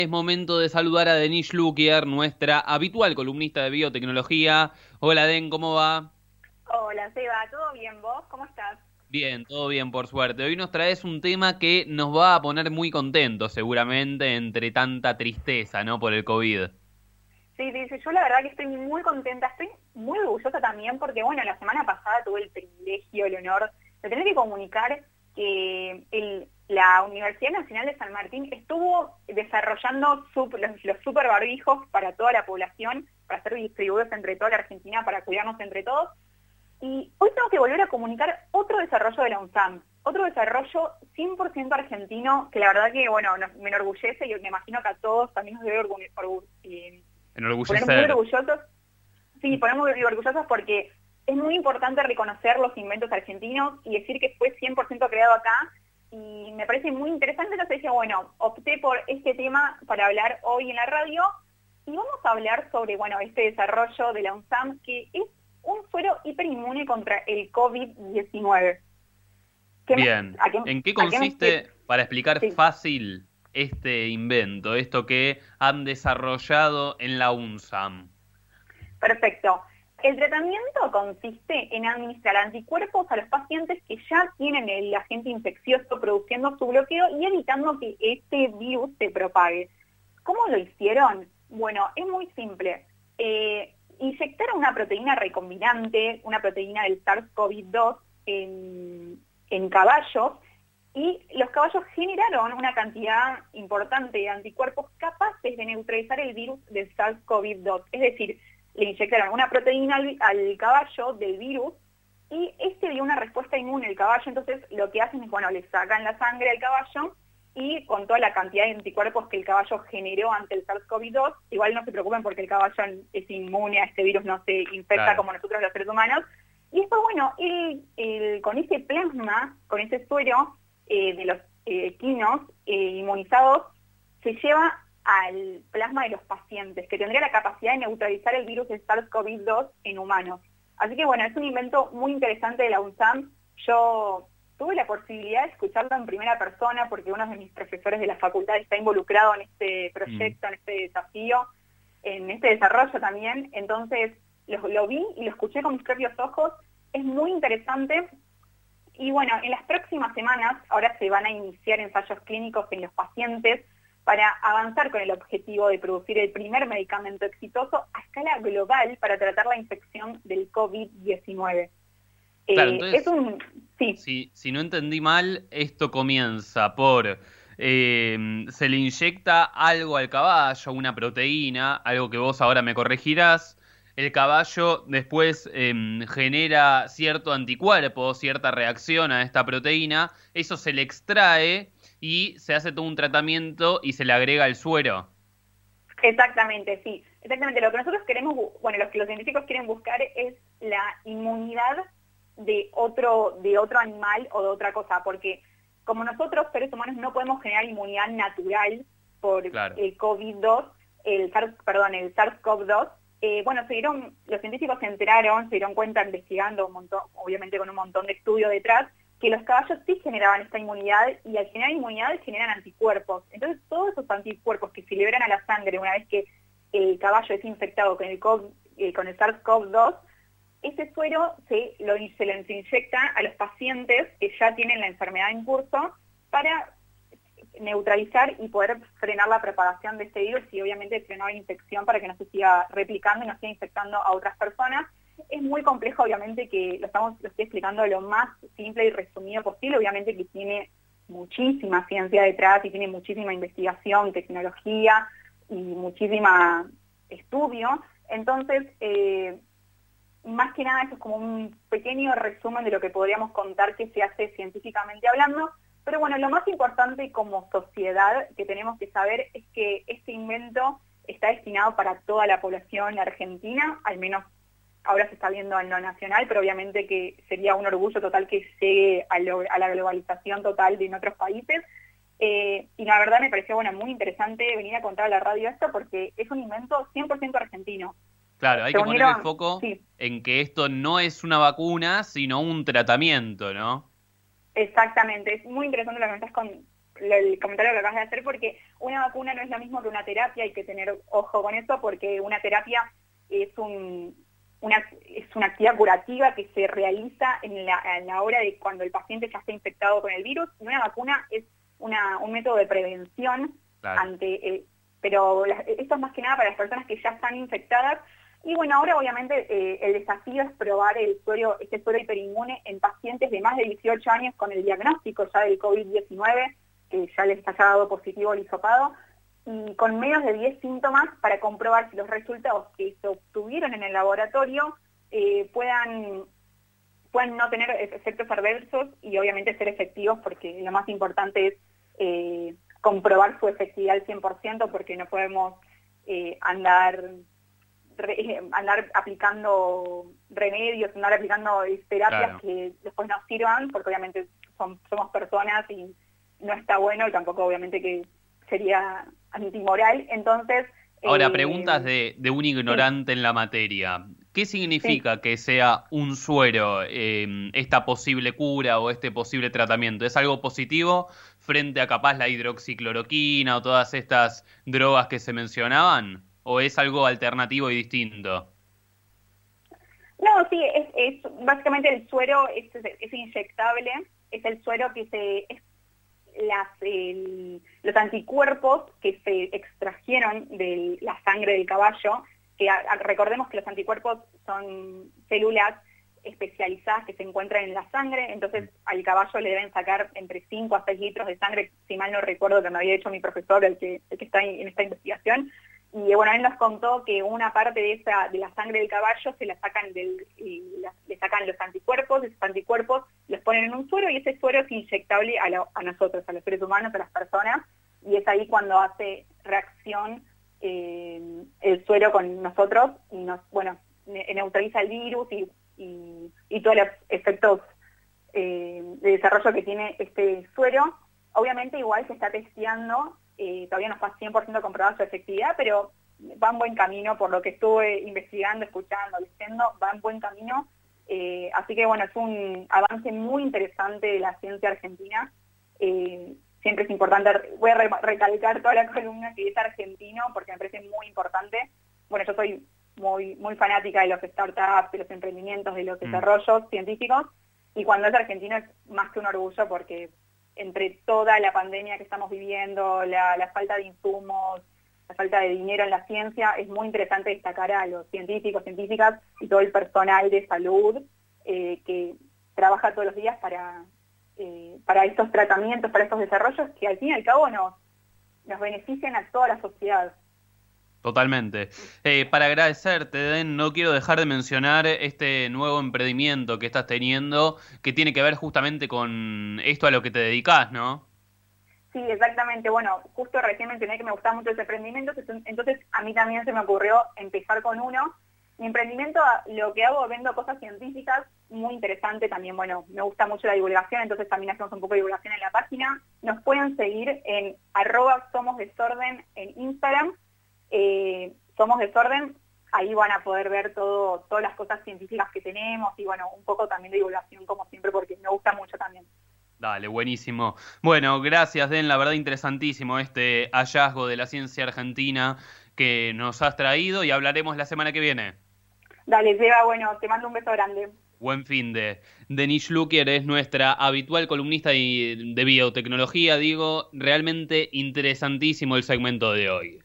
Es momento de saludar a Denise Lukier, nuestra habitual columnista de biotecnología. Hola Den, ¿cómo va? Hola, Seba, ¿todo bien vos? ¿Cómo estás? Bien, todo bien por suerte. Hoy nos traes un tema que nos va a poner muy contentos seguramente entre tanta tristeza, ¿no? Por el COVID. Sí, sí, sí, yo la verdad que estoy muy contenta, estoy muy orgullosa también porque, bueno, la semana pasada tuve el privilegio, el honor de tener que comunicar que la Universidad Nacional de San Martín estuvo desarrollando los super barbijos para toda la población, para ser distribuidos entre toda la Argentina, para cuidarnos entre todos. Y hoy tengo que volver a comunicar otro desarrollo de la UNSAM, otro desarrollo 100% argentino, que la verdad que, bueno, me enorgullece y me imagino que a todos también nos debe poner muy Enorgullecer. orgullosos. Sí, poner muy orgullosos porque es muy importante reconocer los inventos argentinos y decir que fue 100% creado acá. Y me parece muy interesante, entonces dije, bueno, opté por este tema para hablar hoy en la radio y vamos a hablar sobre, bueno, este desarrollo de la UNSAM, que es un suero hiperinmune contra el COVID-19. ¿Qué me, Bien. ¿En qué a qué me, consiste, para explicar sí, fácil, este invento, esto que han desarrollado en la UNSAM? perfecto. El tratamiento consiste en administrar anticuerpos a los pacientes que ya tienen el agente infeccioso produciendo su bloqueo y evitando que este virus se propague. ¿Cómo lo hicieron? Bueno, es muy simple. Inyectaron una proteína recombinante, una proteína del SARS-CoV-2 en caballos, y los caballos generaron una cantidad importante de anticuerpos capaces de neutralizar el virus del SARS-CoV-2. Es decir, le inyectaron una proteína al caballo del virus y este dio una respuesta inmune al caballo. Entonces lo que hacen es, bueno, le sacan la sangre al caballo y con toda la cantidad de anticuerpos que el caballo generó ante el SARS-CoV-2, igual no se preocupen porque el caballo es inmune a este virus, no se infecta Claro. como nosotros los seres humanos. Y después, bueno, con ese plasma, con ese suero de los equinos inmunizados, se lleva al plasma de los pacientes, que tendría la capacidad de neutralizar el virus de SARS-CoV-2 en humanos. Así que bueno, es un invento muy interesante de la UNSAM. Yo tuve la posibilidad de escucharlo en primera persona porque uno de mis profesores de la facultad está involucrado en este Mm. proyecto, en este desafío, en este desarrollo también. Entonces lo vi y lo escuché con mis propios ojos. Es muy interesante. Y bueno, en las próximas semanas ahora se van a iniciar ensayos clínicos en los pacientes para avanzar con el objetivo de producir el primer medicamento exitoso a escala global para tratar la infección del COVID-19. Claro, Es entonces, un... Sí, si no entendí mal, esto comienza por, se le inyecta algo al caballo, una proteína, algo que vos ahora me corregirás. El caballo después genera cierto anticuerpo, cierta reacción a esta proteína. Eso se le extrae y se hace todo un tratamiento y se le agrega el suero. exactamente, sí. Exactamente. Lo que nosotros queremos, bueno, lo que los científicos quieren buscar es la inmunidad de otro animal o de otra cosa, porque como nosotros seres humanos no podemos generar inmunidad natural por Claro. el COVID-2, el SARS-CoV-2, bueno, los científicos se enteraron, se dieron cuenta investigando un montón, obviamente con un montón de estudios detrás, que los caballos sí generaban esta inmunidad y al generar inmunidad generan anticuerpos. Entonces todos esos anticuerpos que se liberan a la sangre una vez que el caballo es infectado con el SARS-CoV-2, ese suero se lo inyecta a los pacientes que ya tienen la enfermedad en curso para neutralizar y poder frenar la propagación de este virus y obviamente frenar la infección para que no se siga replicando y no siga infectando a otras personas. Es muy complejo, obviamente, que lo estoy explicando lo más simple y resumido posible, obviamente que tiene muchísima ciencia detrás y tiene muchísima investigación, tecnología y muchísima estudio. Entonces, más que nada eso es como un pequeño resumen de lo que podríamos contar que se hace científicamente hablando. Pero bueno, lo más importante como sociedad que tenemos que saber es que este invento está destinado para toda la población argentina, al menos ahora se está viendo en lo nacional, pero obviamente que sería un orgullo total que llegue a la globalización total de en otros países. Y la verdad me pareció, bueno, muy interesante venir a contar a la radio esto porque es un invento 100% argentino. Claro, hay Se que poner el unieron, foco sí, en que esto no es una vacuna, sino un tratamiento, ¿no? exactamente, es muy interesante lo que me estás el comentario que acabas de hacer, porque una vacuna no es lo mismo que una terapia, hay que tener ojo con eso, porque una terapia es una actividad curativa que se realiza en la hora de cuando el paciente ya está infectado con el virus, y una vacuna es un método de prevención, Claro. pero esto es más que nada para las personas que ya están infectadas. Y bueno, ahora obviamente el desafío es probar este suero hiperinmune en pacientes de más de 18 años con el diagnóstico ya del COVID-19, que ya les haya dado positivo el hisopado, y con menos de 10 síntomas, para comprobar si los resultados que se obtuvieron en el laboratorio puedan no tener efectos adversos y obviamente ser efectivos, porque lo más importante es comprobar su efectividad al 100%, porque no podemos andar aplicando remedios, andar aplicando terapias Claro. que después nos sirvan, porque obviamente somos personas y no está bueno, y tampoco obviamente que sería antimoral. Entonces, Ahora, preguntas de un sí, ignorante en la materia. ¿Qué sí. significa que sea un suero esta posible cura o este posible tratamiento? ¿Es algo positivo frente a capaz la hidroxicloroquina o todas estas drogas que se mencionaban? ¿O es algo alternativo y distinto? No, sí, básicamente el suero es inyectable, es el suero que es los anticuerpos que se extrajeron de la sangre del caballo, que recordemos que los anticuerpos son células especializadas que se encuentran en la sangre, entonces al caballo le deben sacar entre 5 a 6 litros de sangre, si mal no recuerdo, que me había hecho mi profesor, el que está en esta investigación. Y bueno, él nos contó que una parte de la sangre del caballo se la sacan le sacan los anticuerpos, esos anticuerpos los ponen en un suero, y ese suero es inyectable a nosotros, a los seres humanos, a las personas, y es ahí cuando hace reacción el suero con nosotros y neutraliza el virus y todos los efectos de desarrollo que tiene este suero. Obviamente igual se está testeando, todavía no está 100% comprobada su efectividad, pero va en buen camino, por lo que estuve investigando, escuchando, leyendo, va en buen camino. Así que bueno, es un avance muy interesante de la ciencia argentina. Siempre es importante, voy a recalcar toda la columna que es argentino, porque me parece muy importante. Bueno, yo soy muy fanática de los startups, de los emprendimientos, de los Mm. desarrollos científicos, y cuando es argentino es más que un orgullo, porque entre toda la pandemia que estamos viviendo, la falta de insumos, la falta de dinero en la ciencia, es muy interesante destacar a los científicos, científicas y todo el personal de salud que trabaja todos los días para estos tratamientos, para estos desarrollos que al fin y al cabo nos benefician a toda la sociedad. Totalmente. Para agradecerte, Den, no quiero dejar de mencionar este nuevo emprendimiento que estás teniendo, que tiene que ver justamente con esto a lo que te dedicás, ¿no? Sí, exactamente. Bueno, justo recién mencioné que me gustaba mucho ese emprendimiento, entonces a mí también se me ocurrió empezar con uno. Mi emprendimiento, lo que hago, vendo cosas científicas, muy interesante también. Bueno, me gusta mucho la divulgación, entonces también hacemos un poco de divulgación en la página. Nos pueden seguir en @somosdesorden en Instagram. Somos Desorden, ahí van a poder ver todas las cosas científicas que tenemos, y bueno, un poco también de divulgación como siempre, porque me gusta mucho también. Dale, buenísimo. Bueno, gracias, Den, la verdad interesantísimo este hallazgo de la ciencia argentina que nos has traído y hablaremos la semana que viene. Dale, Seba, bueno, te mando un beso grande. Buen fin de. Denise Lukier es nuestra habitual columnista de biotecnología, digo, realmente interesantísimo el segmento de hoy.